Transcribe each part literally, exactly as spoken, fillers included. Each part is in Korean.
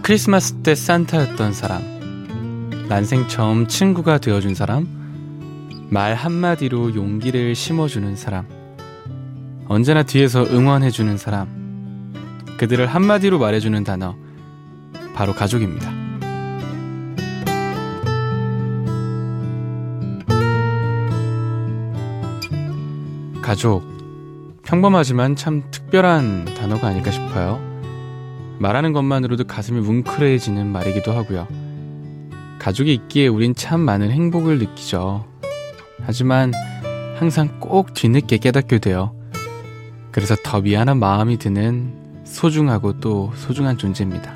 크리스마스 때 산타였던 사람, 난생 처음 친구가 되어준 사람, 말 한마디로 용기를 심어주는 사람, 언제나 뒤에서 응원해주는 사람, 그들을 한마디로 말해주는 단어, 바로 가족입니다. 가족, 평범하지만 참 특별한 단어가 아닐까 싶어요. 말하는 것만으로도 가슴이 뭉클해지는 말이기도 하고요. 가족이 있기에 우린 참 많은 행복을 느끼죠. 하지만 항상 꼭 뒤늦게 깨닫게 돼요. 그래서 더 미안한 마음이 드는 소중하고 또 소중한 존재입니다.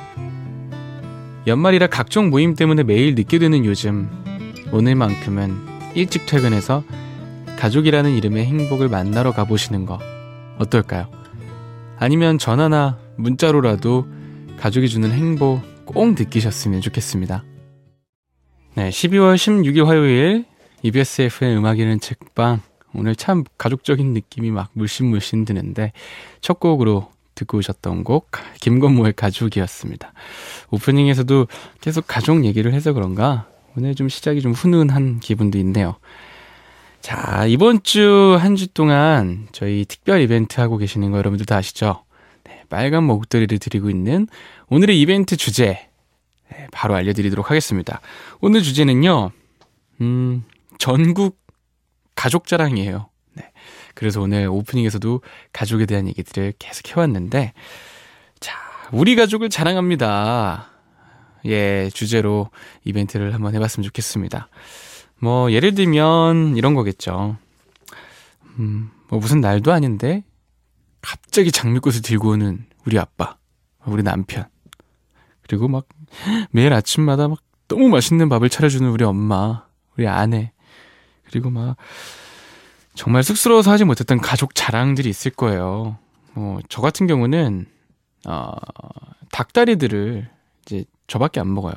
연말이라 각종 모임 때문에 매일 늦게 되는 요즘, 오늘만큼은 일찍 퇴근해서 가족이라는 이름의 행복을 만나러 가보시는 거 어떨까요? 아니면 전화나 문자로라도 가족이 주는 행복 꼭 느끼셨으면 좋겠습니다. 네, 십이월 십육일 화요일 이비에스 에프엠 음악이는 책방. 오늘 참 가족적인 느낌이 막 물씬물씬 드는데 첫 곡으로 듣고 오셨던 곡 김건모의 가족이었습니다. 오프닝에서도 계속 가족 얘기를 해서 그런가 오늘 좀 시작이 좀 훈훈한 기분도 있네요. 자, 이번 주 한 주 동안 저희 특별 이벤트 하고 계시는 거 여러분들 다 아시죠? 네, 빨간 목도리를 드리고 있는 오늘의 이벤트 주제, 네, 바로 알려드리도록 하겠습니다. 오늘 주제는요, 음, 전국 가족 자랑이에요. 네, 그래서 오늘 오프닝에서도 가족에 대한 얘기들을 계속 해왔는데, 자, 우리 가족을 자랑합니다. 예, 주제로 이벤트를 한번 해봤으면 좋겠습니다. 뭐 예를 들면 이런 거겠죠. 음, 뭐 무슨 날도 아닌데 갑자기 장미꽃을 들고 오는 우리 아빠, 우리 남편, 그리고 막 매일 아침마다 막 너무 맛있는 밥을 차려주는 우리 엄마, 우리 아내, 그리고 막 정말 쑥스러워서 하지 못했던 가족 자랑들이 있을 거예요. 뭐 저 같은 경우는 어, 닭다리들을 이제 저밖에 안 먹어요.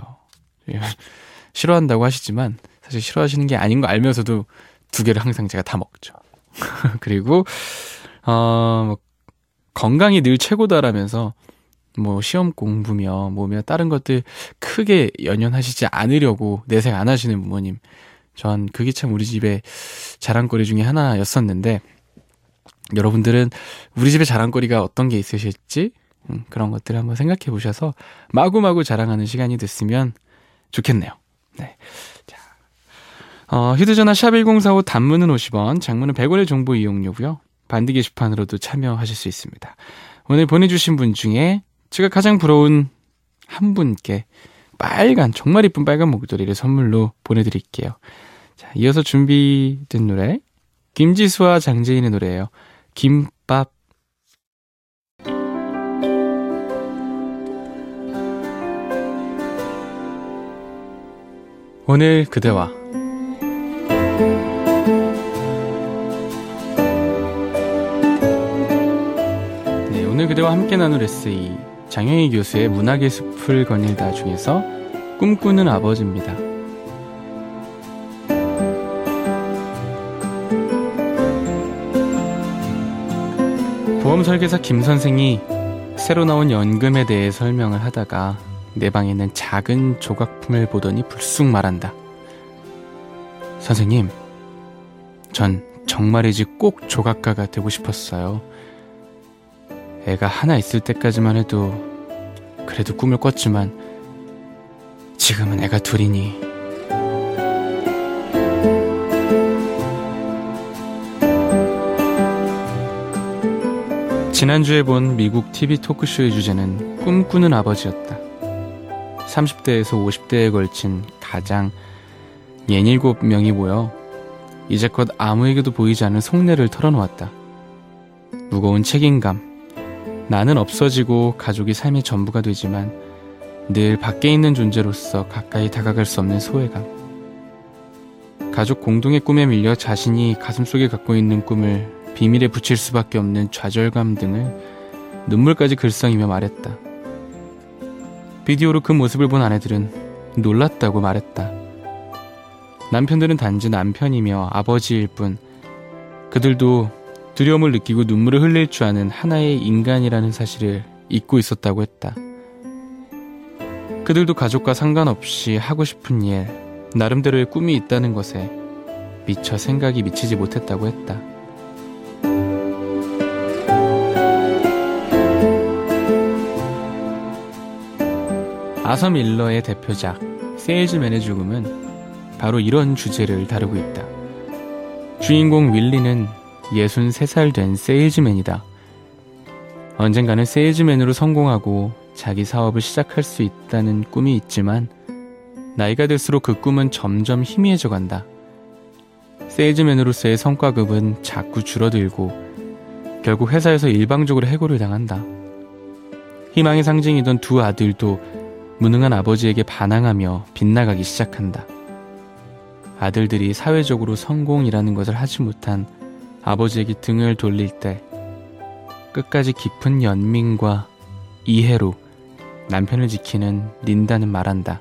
싫어한다고 하시지만 사실 싫어하시는 게 아닌 거 알면서도 두 개를 항상 제가 다 먹죠. 그리고 어, 뭐 건강이 늘 최고다라면서 뭐 시험 공부며 뭐며 다른 것들 크게 연연하시지 않으려고 내색 안 하시는 부모님, 전 그게 참 우리 집의 자랑거리 중에 하나였었는데, 여러분들은 우리 집의 자랑거리가 어떤 게 있으실지 음, 그런 것들을 한번 생각해 보셔서 마구마구 자랑하는 시간이 됐으면 좋겠네요. 네. 자, 어, 휴대전화 샵 일공사오, 단문은 오십 원, 장문은 백 원의 정보 이용료고요. 반디 게시판으로도 참여하실 수 있습니다. 오늘 보내주신 분 중에 제가 가장 부러운 한 분께 빨간, 정말 이쁜 빨간 목도리를 선물로 보내드릴게요. 자, 이어서 준비된 노래, 김지수와 장재인의 노래예요. 김밥. 오늘 그대와. 네, 오늘 그대와 함께 나눌 에세이, 장영희 교수의 문학의 숲을 거닐다 중에서 꿈꾸는 아버지입니다. 보험 설계사 김 선생이 새로 나온 연금에 대해 설명을 하다가 내 방에 있는 작은 조각품을 보더니 불쑥 말한다. 선생님, 전 정말이지 꼭 조각가가 되고 싶었어요. 애가 하나 있을 때까지만 해도 그래도 꿈을 꿨지만 지금은 애가 둘이니. 지난주에 본 미국 티비 토크쇼의 주제는 꿈꾸는 아버지였다. 삼십 대에서 오십 대에 걸친 가장 예닐곱 명이 모여 이제껏 아무에게도 보이지 않은 속내를 털어놓았다. 무거운 책임감, 나는 없어지고 가족이 삶의 전부가 되지만 늘 밖에 있는 존재로서 가까이 다가갈 수 없는 소외감, 가족 공동의 꿈에 밀려 자신이 가슴속에 갖고 있는 꿈을 비밀에 붙일 수밖에 없는 좌절감 등을 눈물까지 글썽이며 말했다. 비디오로 그 모습을 본 아내들은 놀랐다고 말했다. 남편들은 단지 남편이며 아버지일 뿐, 그들도 두려움을 느끼고 눈물을 흘릴 줄 아는 하나의 인간이라는 사실을 잊고 있었다고 했다. 그들도 가족과 상관없이 하고 싶은 일, 나름대로의 꿈이 있다는 것에 미처 생각이 미치지 못했다고 했다. 아서 밀러의 대표작 세일즈맨의 죽음은 바로 이런 주제를 다루고 있다. 주인공 윌리는 예순세 살 된 세일즈맨이다. 언젠가는 세일즈맨으로 성공하고 자기 사업을 시작할 수 있다는 꿈이 있지만 나이가 들수록 그 꿈은 점점 희미해져 간다. 세일즈맨으로서의 성과급은 자꾸 줄어들고 결국 회사에서 일방적으로 해고를 당한다. 희망의 상징이던 두 아들도 무능한 아버지에게 반항하며 빗나가기 시작한다. 아들들이 사회적으로 성공이라는 것을 하지 못한 아버지에게 등을 돌릴 때 끝까지 깊은 연민과 이해로 남편을 지키는 린다는 말한다.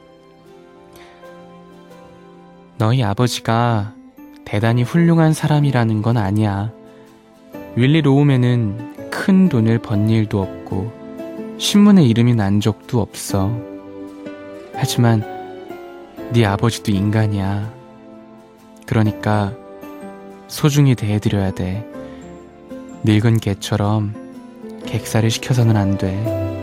너희 아버지가 대단히 훌륭한 사람이라는 건 아니야. 윌리 로우맨은 큰 돈을 번 일도 없고 신문에 이름이 난 적도 없어. 하지만 네 아버지도 인간이야. 그러니까 소중히 대해드려야 돼. 늙은 개처럼 객살을 시켜서는 안 돼.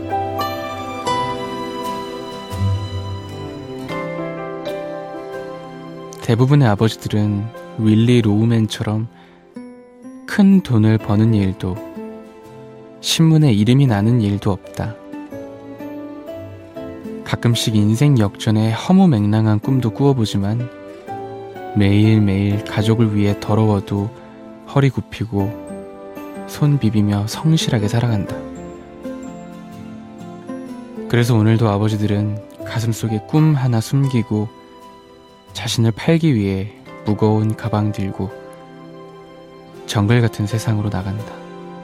대부분의 아버지들은 윌리 로우맨처럼 큰 돈을 버는 일도 신문에 이름이 나는 일도 없다. 가끔씩 인생 역전의 허무맹랑한 꿈도 꾸어보지만 매일매일 가족을 위해 더러워도 허리 굽히고 손 비비며 성실하게 살아간다. 그래서 오늘도 아버지들은 가슴속에 꿈 하나 숨기고 자신을 팔기 위해 무거운 가방 들고 정글 같은 세상으로 나간다.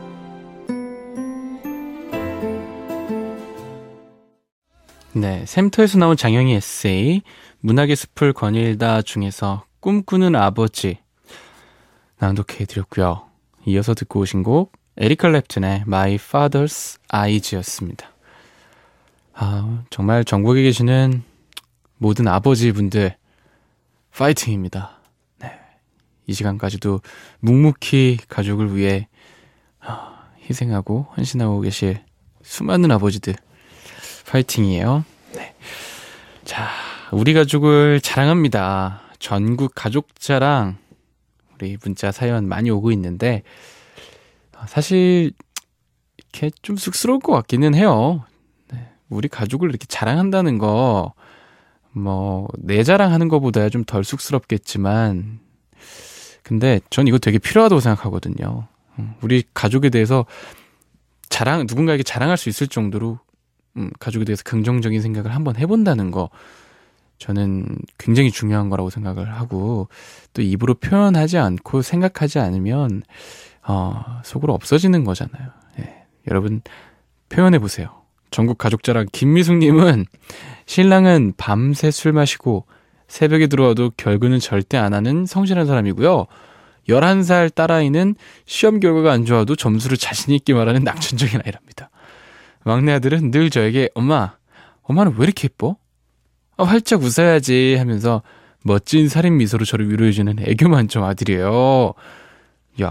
네, 샘터에서 나온 장영희 에세이 문학의 숲을 거닐다 중에서 꿈꾸는 아버지 낭독해드렸고요. 이어서 듣고 오신 곡 에릭 클랩튼의 My Father's Eyes였습니다. 아, 정말 전국에 계시는 모든 아버지분들 파이팅입니다. 네, 이 시간까지도 묵묵히 가족을 위해 희생하고 헌신하고 계실 수많은 아버지들 파이팅이에요. 네. 자, 우리 가족을 자랑합니다. 전국 가족 자랑 우리 문자 사연 많이 오고 있는데 사실 이렇게 좀 쑥스러울 것 같기는 해요. 네. 우리 가족을 이렇게 자랑한다는 거 뭐 내 자랑하는 것보다 좀 덜 쑥스럽겠지만 근데 전 이거 되게 필요하다고 생각하거든요. 우리 가족에 대해서 자랑 누군가에게 자랑할 수 있을 정도로 음, 가족에 대해서 긍정적인 생각을 한번 해본다는 거 저는 굉장히 중요한 거라고 생각을 하고 또 입으로 표현하지 않고 생각하지 않으면 어, 속으로 없어지는 거잖아요. 예, 여러분 표현해보세요. 전국 가족자랑 김미숙님은 신랑은 밤새 술 마시고 새벽에 들어와도 결근은 절대 안 하는 성실한 사람이고요. 열한 살 딸아이는 시험 결과가 안 좋아도 점수를 자신 있게 말하는 낙천적인 아이랍니다. 막내 아들은 늘 저에게 엄마, 엄마는 왜 이렇게 예뻐? 아, 활짝 웃어야지 하면서 멋진 살인 미소로 저를 위로해주는 애교 만점 아들이에요. 야,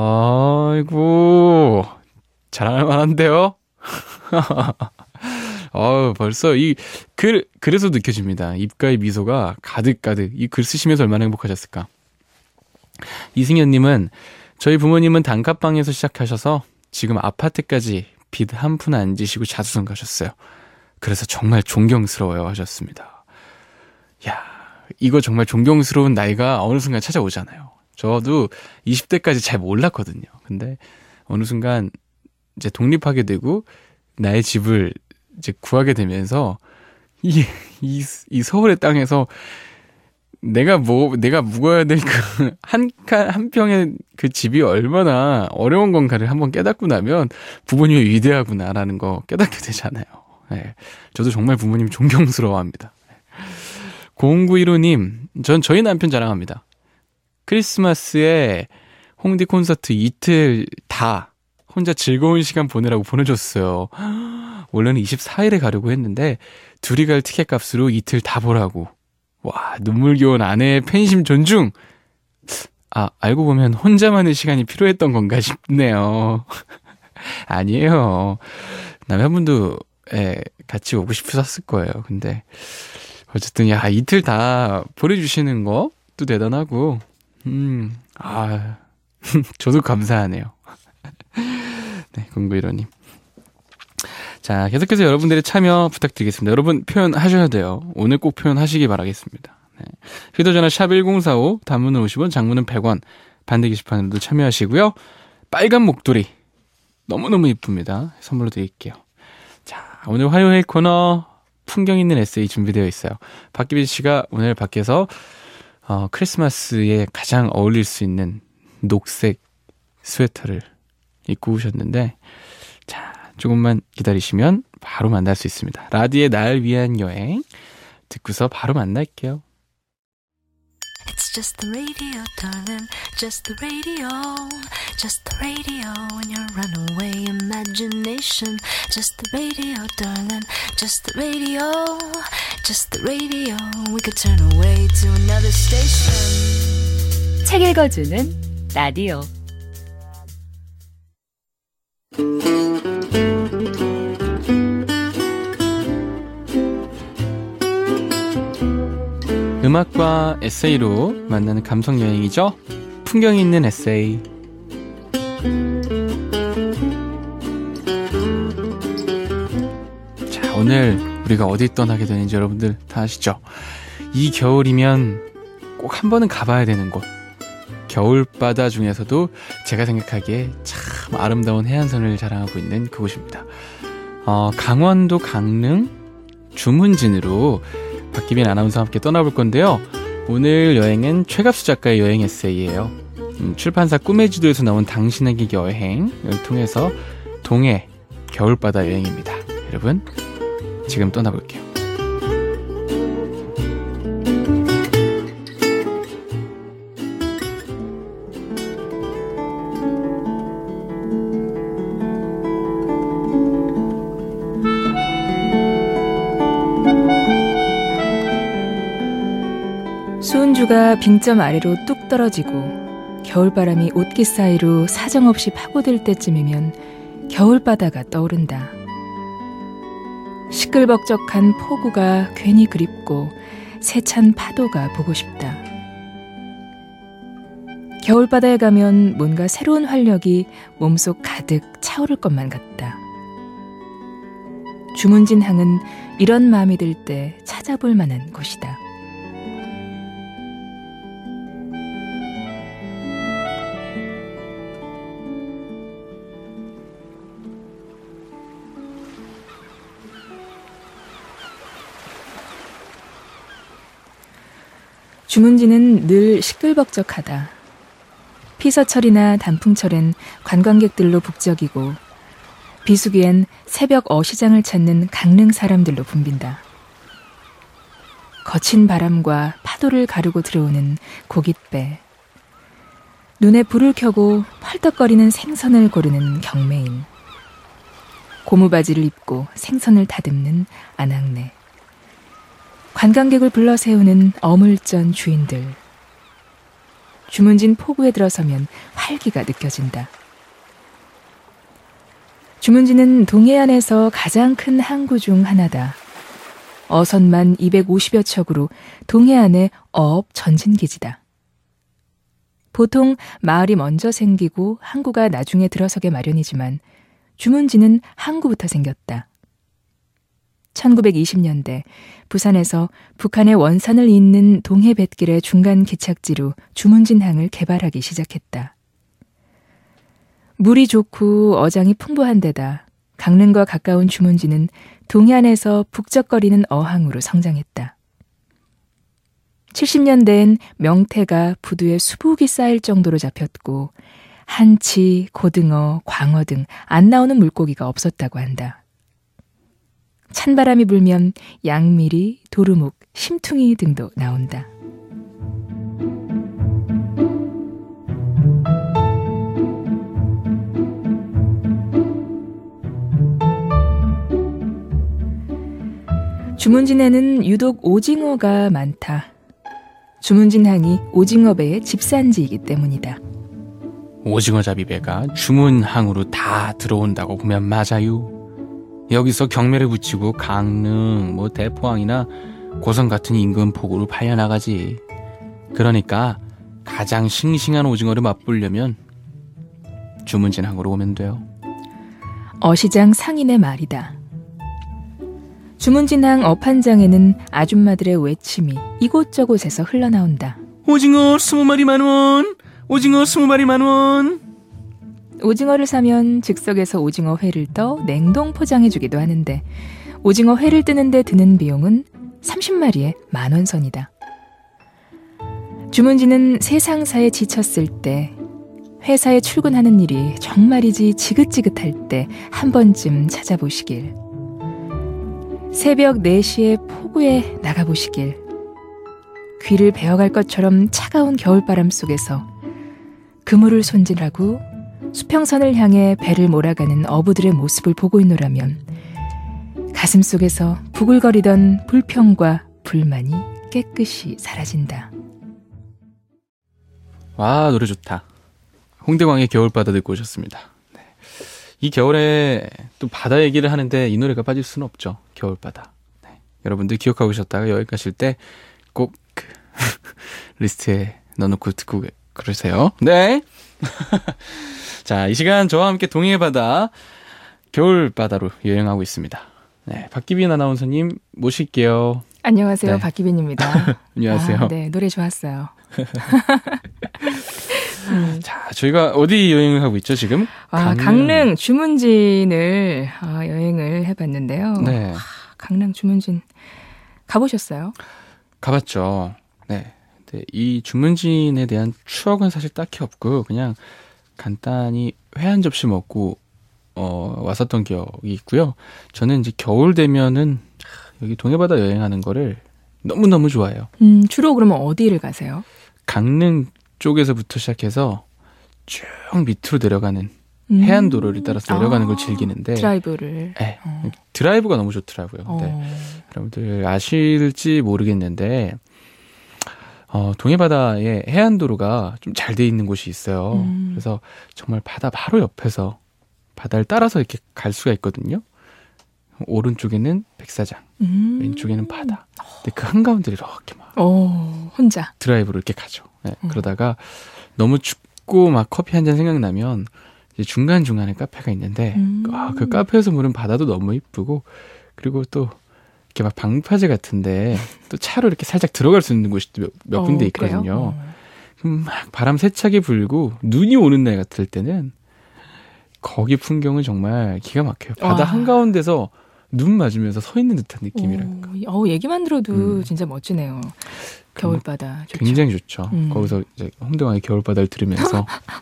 아이고 자랑할 만한데요? 어, 벌써 이 글, 그래서 느껴집니다. 입가의 미소가 가득가득. 이 글 쓰시면서 얼마나 행복하셨을까. 이승현님은 저희 부모님은 단칸방에서 시작하셔서 지금 아파트까지 빚 한 푼 안 지시고 자수성 가셨어요. 그래서 정말 존경스러워요 하셨습니다. 야, 이거 정말 존경스러운 나이가 어느 순간 찾아오잖아요. 저도 이십 대까지 잘 몰랐거든요. 근데 어느 순간 이제 독립하게 되고 나의 집을 이제 구하게 되면서 이, 이, 이 서울의 땅에서 내가 뭐, 내가 묵어야 될 그 한 칸, 한 평의 그 집이 얼마나 어려운 건가를 한번 깨닫고 나면 부모님이 위대하구나라는 거 깨닫게 되잖아요. 네. 저도 정말 부모님 존경스러워 합니다. 공구일오님, 전 저희 남편 자랑합니다. 크리스마스에 홍대 콘서트 이틀 다 혼자 즐거운 시간 보내라고 보내줬어요. 원래는 이십사 일에 가려고 했는데 둘이 갈 티켓 값으로 이틀 다 보라고. 와, 눈물겨운 아내의 팬심 존중. 아, 알고 보면 혼자만의 시간이 필요했던 건가 싶네요. 아니에요. 남편분도 예, 같이 오고 싶으셨을 거예요. 근데 어쨌든 야, 이틀 다 보내주시는 것도 대단하고 음, 아, 저도 감사하네요. 네, 공구일호님. 자, 계속해서 여러분들의 참여 부탁드리겠습니다. 여러분 표현하셔야 돼요. 오늘 꼭 표현하시기 바라겠습니다. 네. 휴대전화 샵 일공사오, 단문은 오십 원, 장문은 백 원, 반대 게시판으로도 참여하시고요. 빨간 목도리 너무너무 이쁩니다. 선물로 드릴게요. 자, 오늘 화요일 코너 풍경 있는 에세이 준비되어 있어요. 박기빈 씨가 오늘 밖에서 어, 크리스마스에 가장 어울릴 수 있는 녹색 스웨터를 입고 오셨는데, 자, 조금만 기다리시면 바로 만날 수 있습니다. 라디의 날 위한 여행 듣고서 바로 만날게요. It's just the radio, darling, just the radio, just the radio in your runaway imagination. Just the radio, darling, just the radio, just the radio. We could turn away to another station. 책 읽어주는 라디오. 음악과 에세이로 만나는 감성 여행이죠. 풍경 있는 에세이. 자, 오늘 우리가 어디 떠나게 되는지 여러분들 다 아시죠? 이 겨울이면 꼭 한 번은 가봐야 되는 곳. 겨울바다 중에서도 제가 생각하기에 참 아름다운 해안선을 자랑하고 있는 그곳입니다. 어, 강원도 강릉 주문진으로 박기빈 아나운서와 함께 떠나볼 건데요. 오늘 여행은 최갑수 작가의 여행 에세이예요. 음, 출판사 꿈의 지도에서 나온 당신에게 여행을 통해서 동해 겨울바다 여행입니다. 여러분, 지금 떠나볼게요. 수은주가 빙점 아래로 뚝 떨어지고 겨울바람이 옷깃 사이로 사정없이 파고들 때쯤이면 겨울바다가 떠오른다. 시끌벅적한 폭우가 괜히 그립고 세찬 파도가 보고 싶다. 겨울바다에 가면 뭔가 새로운 활력이 몸속 가득 차오를 것만 같다. 주문진항은 이런 마음이 들 때 찾아볼 만한 곳이다. 주문진은 늘 시끌벅적하다. 피서철이나 단풍철엔 관광객들로 북적이고 비수기엔 새벽 어시장을 찾는 강릉 사람들로 붐빈다. 거친 바람과 파도를 가르고 들어오는 고깃배, 눈에 불을 켜고 펄떡거리는 생선을 고르는 경매인, 고무바지를 입고 생선을 다듬는 아낙네, 관광객을 불러 세우는 어물전 주인들. 주문진 포구에 들어서면 활기가 느껴진다. 주문진은 동해안에서 가장 큰 항구 중 하나다. 어선만 이백오십여 척으로 동해안의 어업 전진기지다. 보통 마을이 먼저 생기고 항구가 나중에 들어서게 마련이지만 주문진은 항구부터 생겼다. 천구백이십 년대 부산에서 북한의 원산을 잇는 동해뱃길의 중간 기착지로 주문진항을 개발하기 시작했다. 물이 좋고 어장이 풍부한 데다 강릉과 가까운 주문진은 동해안에서 북적거리는 어항으로 성장했다. 칠십 년대엔 명태가 부두에 수북이 쌓일 정도로 잡혔고 한치, 고등어, 광어 등 안 나오는 물고기가 없었다고 한다. 찬바람이 불면 양미리, 도루묵, 심퉁이 등도 나온다. 주문진에는 유독 오징어가 많다. 주문진항이 오징어배의 집산지이기 때문이다. 오징어 잡이배가 주문항으로 다 들어온다고 보면 맞아요. 여기서 경매를 붙이고 강릉, 뭐 대포항이나 고성 같은 인근 포구로 팔려나가지. 그러니까 가장 싱싱한 오징어를 맛보려면 주문진항으로 오면 돼요. 어시장 상인의 말이다. 주문진항 어판장에는 아줌마들의 외침이 이곳저곳에서 흘러나온다. 오징어 스무 마리 만 원! 오징어 스무 마리 만 원! 오징어를 사면 즉석에서 오징어 회를 떠 냉동 포장해주기도 하는데 오징어 회를 뜨는데 드는 비용은 삼십 마리에 만 원 선이다. 주문진은 세상사에 지쳤을 때 회사에 출근하는 일이 정말이지 지긋지긋할 때 한 번쯤 찾아보시길. 새벽 네 시에 포구에 나가보시길. 귀를 베어갈 것처럼 차가운 겨울바람 속에서 그물을 손질하고 수평선을 향해 배를 몰아가는 어부들의 모습을 보고 있노라면 가슴속에서 부글거리던 불평과 불만이 깨끗이 사라진다. 와, 노래 좋다. 홍대광의 겨울바다 듣고 오셨습니다. 네. 이 겨울에 또 바다 얘기를 하는데 이 노래가 빠질 수는 없죠. 겨울바다. 네. 여러분들 기억하고 계셨다가 여행 가실 때 꼭 그 리스트에 넣어놓고 듣고 그러세요. 네. 자, 이 시간 저와 함께 동해의 바다, 겨울바다로 여행하고 있습니다. 네, 박기빈 아나운서님 모실게요. 안녕하세요. 네. 박기빈입니다. 안녕하세요. 아, 네, 노래 좋았어요. 음. 자, 저희가 어디 여행을 하고 있죠, 지금? 아, 강릉, 강릉 주문진을 아, 여행을 해봤는데요. 네. 아, 강릉 주문진 가보셨어요? 가봤죠. 네. 근데 이 주문진에 대한 추억은 사실 딱히 없고 그냥 간단히 회 한 접시 먹고 어, 왔었던 기억이 있고요. 저는 이제 겨울 되면은 여기 동해바다 여행하는 거를 너무너무 좋아해요. 음, 주로 그러면 어디를 가세요? 강릉 쪽에서부터 시작해서 쭉 밑으로 내려가는 음. 해안도로를 따라서 내려가는 아, 걸 즐기는데 드라이브를. 네, 어. 드라이브가 너무 좋더라고요. 어. 네. 여러분들 아실지 모르겠는데 어, 동해바다에 해안도로가 좀 잘 돼 있는 곳이 있어요. 음. 그래서 정말 바다 바로 옆에서 바다를 따라서 이렇게 갈 수가 있거든요. 오른쪽에는 백사장, 음. 왼쪽에는 바다. 근데 그 한가운데 이렇게 막 어, 혼자 드라이브로 이렇게 가죠. 네, 음. 그러다가 너무 춥고 막 커피 한 잔 생각나면 이제 중간중간에 카페가 있는데 음. 아, 그 카페에서 보는 바다도 너무 이쁘고 그리고 또 이렇게 막 방파제 같은데 또 차로 이렇게 살짝 들어갈 수 있는 곳이 몇, 몇 어, 군데 있거든요. 그래요? 어. 그럼 막 바람 세차게 불고 눈이 오는 날 같을 때는 거기 풍경은 정말 기가 막혀요. 바다 와. 한가운데서 눈 맞으면서 서 있는 듯한 느낌이랄까. 어, 어, 얘기만 들어도 음. 진짜 멋지네요. 겨울바다 좋죠. 굉장히 좋죠. 음. 거기서 이제 홍대광의 겨울바다를 들으면서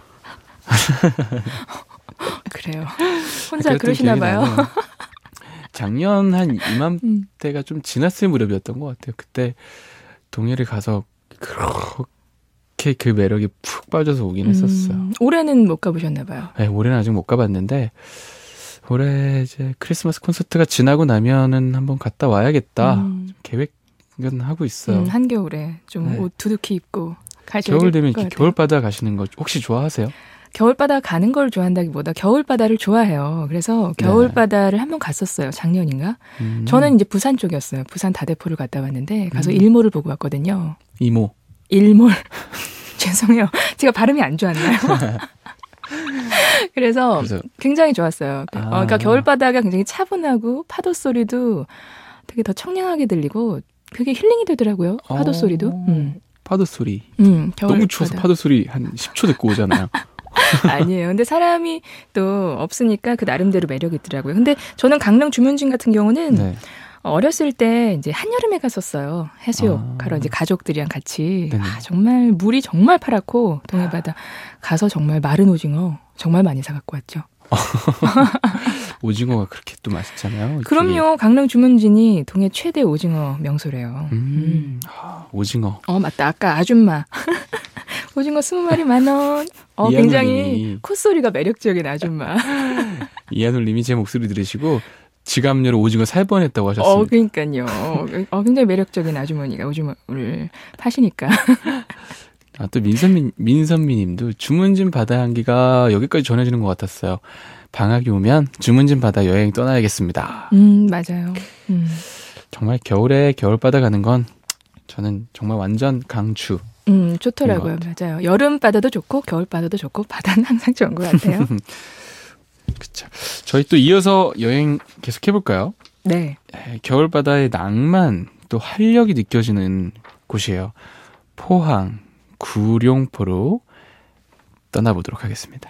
그래요. 혼자 그랬던 그러시나 기억이 봐요. 나네요. 작년 한 음. 이맘때가 좀 지났을 무렵이었던 것 같아요. 그때 동해를 가서 그렇게 그 매력이 푹 빠져서 오긴 했었어요. 음, 올해는 못 가보셨나 봐요. 네, 올해는 아직 못 가봤는데 올해 이제 크리스마스 콘서트가 지나고 나면은 한번 갔다 와야겠다. 음. 계획은 하고 있어요. 음, 한겨울에 좀 네. 옷 두둑히 입고 가셔야 겨울 될 되면 것 이렇게 같아요. 겨울바다 가시는 거 혹시 좋아하세요? 겨울바다 가는 걸 좋아한다기보다 겨울바다를 좋아해요. 그래서 겨울바다를 한번 갔었어요. 작년인가? 음. 저는 이제 부산 쪽이었어요. 부산 다대포를 갔다 왔는데 가서 음. 일몰을 보고 왔거든요. 이모. 일몰. 죄송해요. 제가 발음이 안 좋았나요? 그래서, 그래서 굉장히 좋았어요. 아. 어, 그러니까 겨울바다가 굉장히 차분하고 파도 소리도 되게 더 청량하게 들리고 그게 힐링이 되더라고요. 파도 어. 소리도. 음. 파도 소리. 음, 겨울 너무 추워서 바다. 파도 소리 한 십 초 듣고 오잖아요. 아니에요. 근데 사람이 또 없으니까 그 나름대로 매력이 있더라고요. 근데 저는 강릉 주문진 같은 경우는 네. 어렸을 때 이제 한여름에 갔었어요. 해수욕 아. 가러 이제 가족들이랑 같이. 네네. 아, 정말 물이 정말 파랗고 동해바다 가서 정말 마른 오징어 정말 많이 사갖고 왔죠. 오징어가 그렇게 또 맛있잖아요. 이쪽에. 그럼요. 강릉 주문진이 동해 최대 오징어 명소래요. 음, 음. 아, 오징어. 어, 맞다. 아까 아줌마. 오징어 스무 마리 만 원. 어, 굉장히 이한울님이. 콧소리가 매력적인 아줌마. 이한울님이 제 목소리 들으시고 지갑류로 오징어 살 뻔했다고 하셨습니다. 어, 그러니까요. 어, 굉장히 매력적인 아주머니가 오징어를 파시니까. 아, 또 민선미, 민선미님도 주문진 바다 향기가 여기까지 전해지는 것 같았어요. 방학이 오면 주문진 바다 여행 떠나야겠습니다. 음, 맞아요. 음. 정말 겨울에 겨울바다 가는 건 저는 정말 완전 강추. 음, 좋더라고요. 맞아요. 여름 바다도 좋고 겨울 바다도 좋고 바다는 항상 좋은 것 같아요. 그쵸. 저희 또 이어서 여행 계속 해볼까요? 네. 겨울바다의 낭만 또 활력이 느껴지는 곳이에요. 포항 구룡포로 떠나보도록 하겠습니다.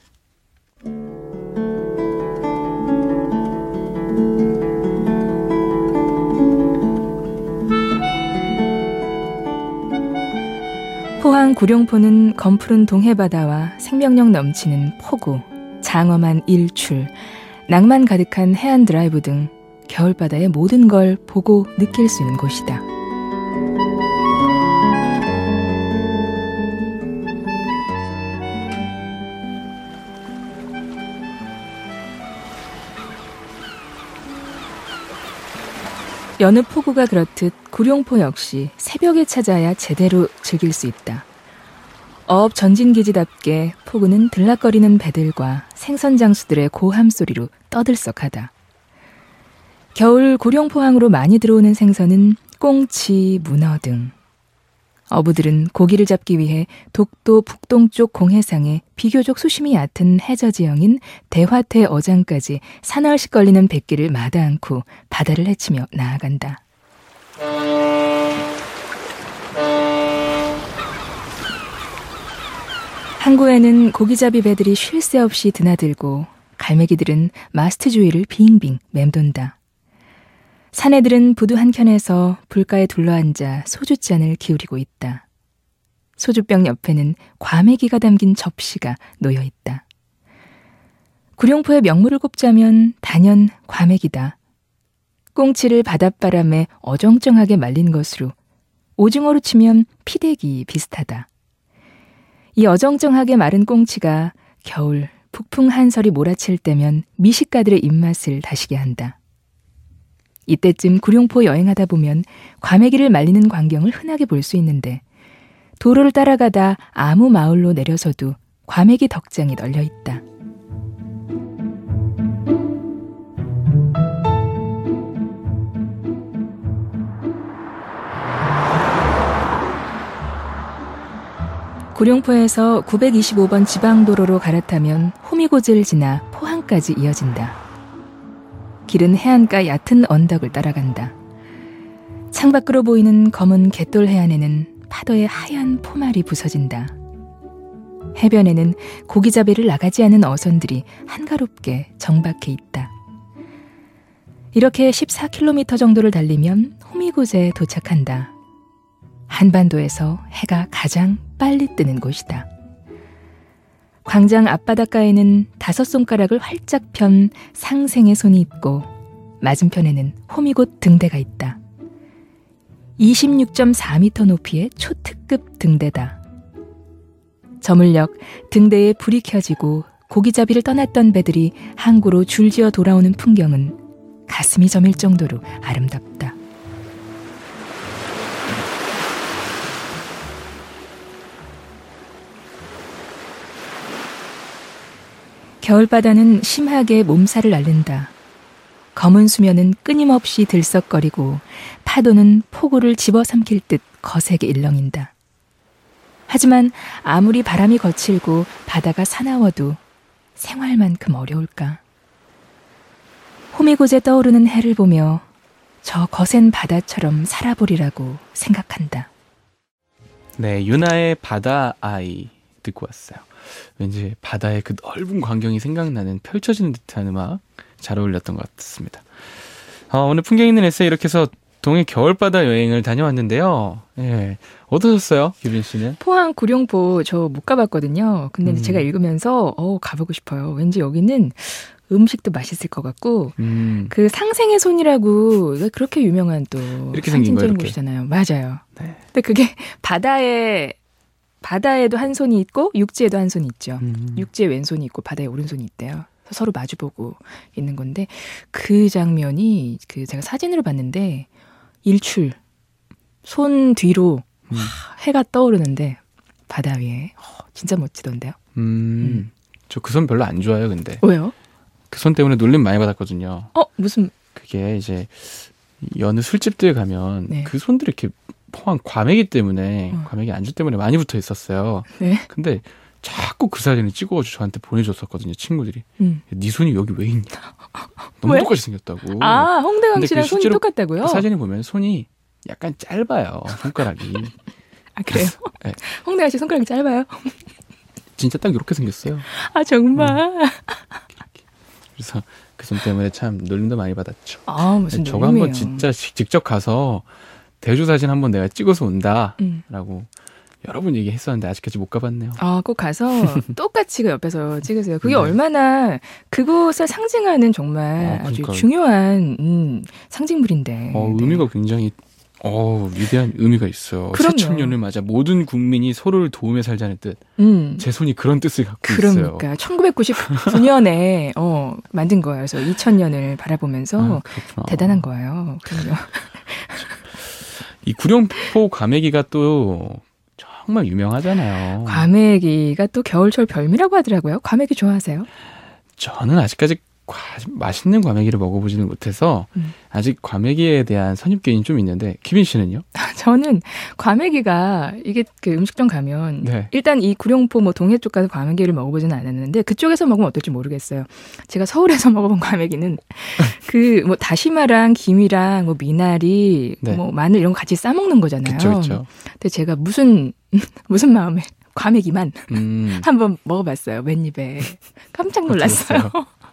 포항 구룡포는 검푸른 동해바다와 생명력 넘치는 포구, 장엄한 일출, 낭만 가득한 해안 드라이브 등 겨울바다의 모든 걸 보고 느낄 수 있는 곳이다. 여느 포구가 그렇듯 구룡포 역시 새벽에 찾아야 제대로 즐길 수 있다. 어업 전진기지답게 포구는 들락거리는 배들과 생선장수들의 고함 소리로 떠들썩하다. 겨울 구룡포항으로 많이 들어오는 생선은 꽁치, 문어 등. 어부들은 고기를 잡기 위해 독도 북동쪽 공해상에 비교적 수심이 얕은 해저지형인 대화태 어장까지 사나흘씩 걸리는 백기를 마다 않고 바다를 헤치며 나아간다. 항구에는 고기잡이 배들이 쉴 새 없이 드나들고 갈매기들은 마스트 주위를 빙빙 맴돈다. 사내들은 부두 한켠에서 불가에 둘러앉아 소주잔을 기울이고 있다. 소주병 옆에는 과메기가 담긴 접시가 놓여있다. 구룡포의 명물을 꼽자면 단연 과메기다. 꽁치를 바닷바람에 어정쩡하게 말린 것으로 오징어로 치면 피대기 비슷하다. 이 어정쩡하게 마른 꽁치가 겨울 북풍 한설이 몰아칠 때면 미식가들의 입맛을 다시게 한다. 이때쯤 구룡포 여행하다 보면 과메기를 말리는 광경을 흔하게 볼 수 있는데 도로를 따라가다 아무 마을로 내려서도 과메기 덕장이 널려 있다. 구룡포에서 구백이십오 번 지방도로로 갈아타면 호미곶을 지나 포항까지 이어진다. 길은 해안가 얕은 언덕을 따라간다. 창밖으로 보이는 검은 갯돌 해안에는 파도의 하얀 포말이 부서진다. 해변에는 고기잡이를 나가지 않은 어선들이 한가롭게 정박해 있다. 이렇게 십사 킬로미터 정도를 달리면 호미곶에 도착한다. 한반도에서 해가 가장 빨리 뜨는 곳이다. 광장 앞바닷가에는 다섯 손가락을 활짝 편 상생의 손이 있고 맞은편에는 호미곶 등대가 있다. 이십육 점 사 미터 높이의 초특급 등대다. 저물녘 등대에 불이 켜지고 고기잡이를 떠났던 배들이 항구로 줄지어 돌아오는 풍경은 가슴이 저밀 정도로 아름답다. 겨울바다는 심하게 몸살을 앓는다. 검은 수면은 끊임없이 들썩거리고 파도는 폭우를 집어삼킬 듯 거세게 일렁인다. 하지만 아무리 바람이 거칠고 바다가 사나워도 생활만큼 어려울까. 호미곶에 떠오르는 해를 보며 저 거센 바다처럼 살아보리라고 생각한다. 네, 유나의 바다 아이 듣고 왔어요. 왠지 바다의 그 넓은 광경이 생각나는 펼쳐지는 듯한 음악 잘 어울렸던 것 같습니다. 아, 오늘 풍경 있는 에세이 이렇게 해서 동해 겨울바다 여행을 다녀왔는데요. 예, 어떠셨어요, 유빈 씨는? 포항 구룡포 저 못 가봤거든요. 근데 음. 제가 읽으면서 어 가보고 싶어요. 왠지 여기는 음식도 맛있을 것 같고 음. 그 상생의 손이라고 그렇게 유명한 또 이렇게 생긴 거예요, 이렇게. 곳이잖아요. 맞아요. 네. 근데 그게 바다에 바다에도 한 손이 있고 육지에도 한 손이 있죠. 음. 육지에 왼손이 있고 바다에 오른손이 있대요. 서로 마주보고 있는 건데 그 장면이 그 제가 사진으로 봤는데 일출 손 뒤로 음. 해가 떠오르는데 바다 위에 어, 진짜 멋지던데요. 음, 음. 저 그 손 별로 안 좋아요. 근데 왜요? 그 손 때문에 놀림 많이 받았거든요. 어 무슨 그게 이제 여느 술집들 가면 네. 그 손들이 이렇게 포함 과메기 때문에 어. 과메기 안주 때문에 많이 붙어 있었어요. 네? 근데 자꾸 그 사진을 찍어가지고 저한테 보내줬었거든요. 친구들이. 음. 네 손이 여기 왜 있냐. 너무 왜? 똑같이 생겼다고. 아 홍대광 근데 씨랑 그 손이 실제로 똑같다고요? 그 사진을 보면 손이 약간 짧아요. 손가락이. 아 그래요? 네. 홍대광 씨 손가락이 짧아요? 진짜 딱 이렇게 생겼어요. 아 정말? 음. 그래서 그 손 때문에 참 놀림도 많이 받았죠. 아 무슨 저거 놀림이에요. 한번 진짜 시- 직접 가서 대주 사진 한번 내가 찍어서 온다라고 음. 여러 번 얘기했었는데 아직까지 못 가봤네요. 아, 꼭 가서 똑같이 그 옆에서 찍으세요. 그게 네. 얼마나 그곳을 상징하는 정말 아, 아주 그러니까요. 중요한 음, 상징물인데. 어, 네. 의미가 굉장히 어, 위대한 의미가 있어요. 그럼요. 새천년을 맞아 모든 국민이 서로를 도우며 살자는 뜻. 음. 제 손이 그런 뜻을 갖고 있어요. 그러니까 천구백구십구 년에 어, 만든 거예요. 그래서 이천 년을 바라보면서 아, 그렇구나. 대단한 거예요. 그럼요. 이 구룡포 과메기가 또 정말 유명하잖아요. 과메기가 또 겨울철 별미라고 하더라고요. 과메기 좋아하세요? 저는 아직까지 과, 맛있는 과메기를 먹어보지는 못해서 음. 아직 과메기에 대한 선입견이 좀 있는데 기빈 씨는요? 저는 과메기가 이게 그 음식점 가면 네. 일단 이 구룡포 뭐 동해 쪽 가서 과메기를 먹어보지는 않았는데 그쪽에서 먹으면 어떨지 모르겠어요. 제가 서울에서 먹어본 과메기는 그 뭐 다시마랑 김이랑 뭐 미나리 네. 뭐 마늘 이런 거 같이 싸 먹는 거잖아요. 그렇죠, 그렇죠. 근데 제가 무슨 무슨 마음에 과메기만 음, 한번 먹어봤어요. 맨입에 깜짝 놀랐어요.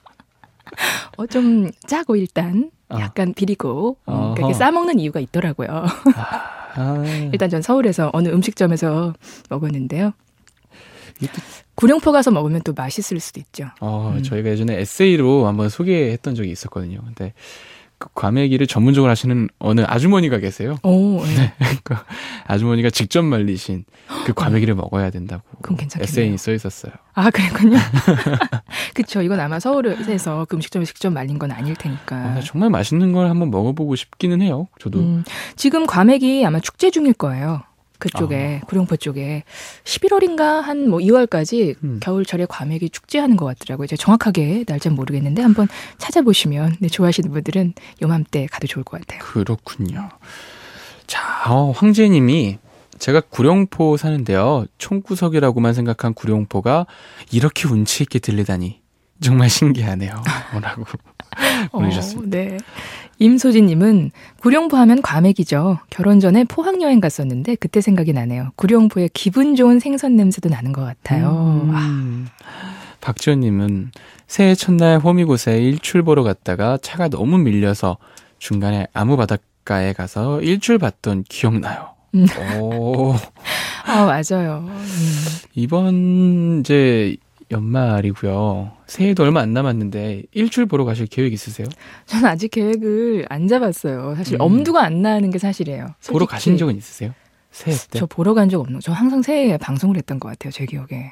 어, 좀 짜고 일단 어. 약간 비리고 음, 어허. 그렇게 싸 먹는 이유가 있더라고요. 아, 일단 전 서울에서 어느 음식점에서 먹었는데요. 이게 또, 구룡포 가서 먹으면 또 맛있을 수도 있죠. 어, 음. 저희가 예전에 에세이로 한번 소개했던 적이 있었거든요. 근데 그 과메기를 전문적으로 하시는 어느 아주머니가 계세요. 오, 네. 그 아주머니가 직접 말리신 그 과메기를 먹어야 된다고 그럼 괜찮겠네요. 에세이에 써 있었어요. 아, 그랬군요. 그쵸. 이건 아마 서울에서 그 음식점에 직접 말린 건 아닐 테니까. 아, 정말 맛있는 걸 한번 먹어보고 싶기는 해요. 저도. 음, 지금 과메기 아마 축제 중일 거예요. 그쪽에, 아. 구룡포 쪽에. 십일월인가 한 뭐 이월까지 음. 겨울철에 과메기 축제하는 것 같더라고요. 이제 정확하게 날짜는 모르겠는데 한번 찾아보시면 네, 좋아하시는 분들은 요맘때 가도 좋을 것 같아요. 그렇군요. 자, 어, 황재님이 제가 구룡포 사는데요. 총구석이라고만 생각한 구룡포가 이렇게 운치 있게 들리다니 정말 신기하네요. 라고 보내주셨습니다. 어, 네. 임소진님은 구룡포 하면 과메기죠. 결혼 전에 포항 여행 갔었는데 그때 생각이 나네요. 구룡포의 기분 좋은 생선 냄새도 나는 것 같아요. 음. 아, 박지원님은 새해 첫날 호미곶에 일출 보러 갔다가 차가 너무 밀려서 중간에 아무 바닷가에 가서 일출 봤던 기억나요. 음. 오, 아 맞아요. 음. 이번 이제 연말이고요. 새해도 얼마 안 남았는데 일출 보러 가실 계획 있으세요? 저는 아직 계획을 안 잡았어요. 사실 음. 엄두가 안 나는 게 사실이에요. 보러 솔직히. 가신 적은 있으세요? 새해 때? 저 보러 간 적 없는. 저 항상 새해에 방송을 했던 것 같아요. 제 기억에.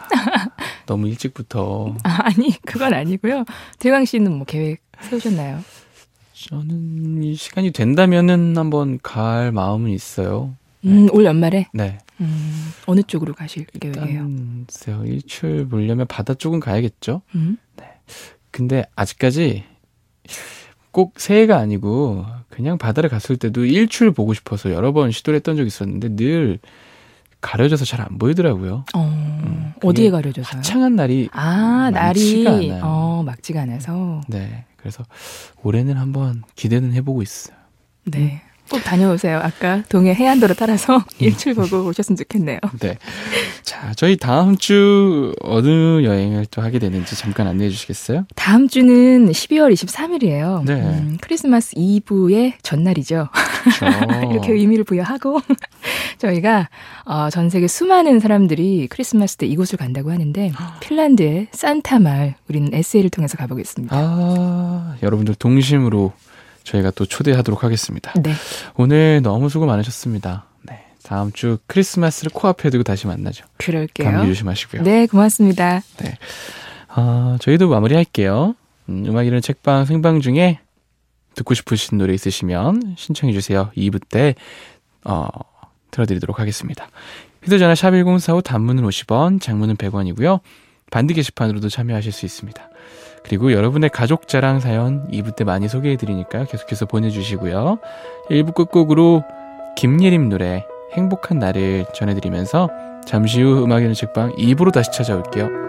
너무 일찍부터. 아, 아니 그건 아니고요. 대광 씨는 뭐 계획 세우셨나요? 저는 이 시간이 된다면은 한번 갈 마음은 있어요. 음, 올 연말에 네. 음, 어느 쪽으로 가실 계획이에요? 일단 글쎄요, 일출 보려면 바다 쪽은 가야겠죠. 음? 근데 아직까지 꼭 새해가 아니고 그냥 바다를 갔을 때도 일출 보고 싶어서 여러 번 시도를 했던 적이 있었는데 늘 가려져서 잘 안 보이더라고요. 어, 그게 어디에 가려져서요? 화창한 날이 아, 날이 많지가 않아요. 어, 막지가 않아서. 네. 그래서 올해는 한번 기대는 해보고 있어요. 네. 꼭 다녀오세요. 아까 동해 해안도로 따라서 일출 보고 오셨으면 좋겠네요. 네. 자, 저희 다음 주 어느 여행을 또 하게 되는지 잠깐 안내해 주시겠어요? 다음 주는 십이월 이십삼일이에요. 네. 음, 크리스마스 이브의 전날이죠. 그렇죠. 이렇게 의미를 부여하고 저희가 어, 전 세계 수많은 사람들이 크리스마스 때 이곳을 간다고 하는데 핀란드의 산타 마을 우리는 에스에이를 통해서 가보겠습니다. 아, 여러분들 동심으로 저희가 또 초대하도록 하겠습니다. 네. 오늘 너무 수고 많으셨습니다. 네. 다음 주 크리스마스를 코앞에 두고 다시 만나죠. 그럴게요. 감기 조심하시고요. 네, 고맙습니다. 네. 아, 저희도 마무리할게요. 음, 음악 이런 책방 생방 중에 듣고 싶으신 노래 있으시면 신청해주세요. 이 부 때 어, 틀어드리도록 하겠습니다. 휴대전화 샵 일공사오, 단문은 오십 원, 장문은 백 원이고요. 반드 게시판으로도 참여하실 수 있습니다. 그리고 여러분의 가족 자랑 사연 이 부 때 많이 소개해드리니까요. 계속해서 보내주시고요. 일 부 끝곡으로 김예림 노래 행복한 날을 전해드리면서 잠시 후 음악 이런 책방 이 부로 다시 찾아올게요.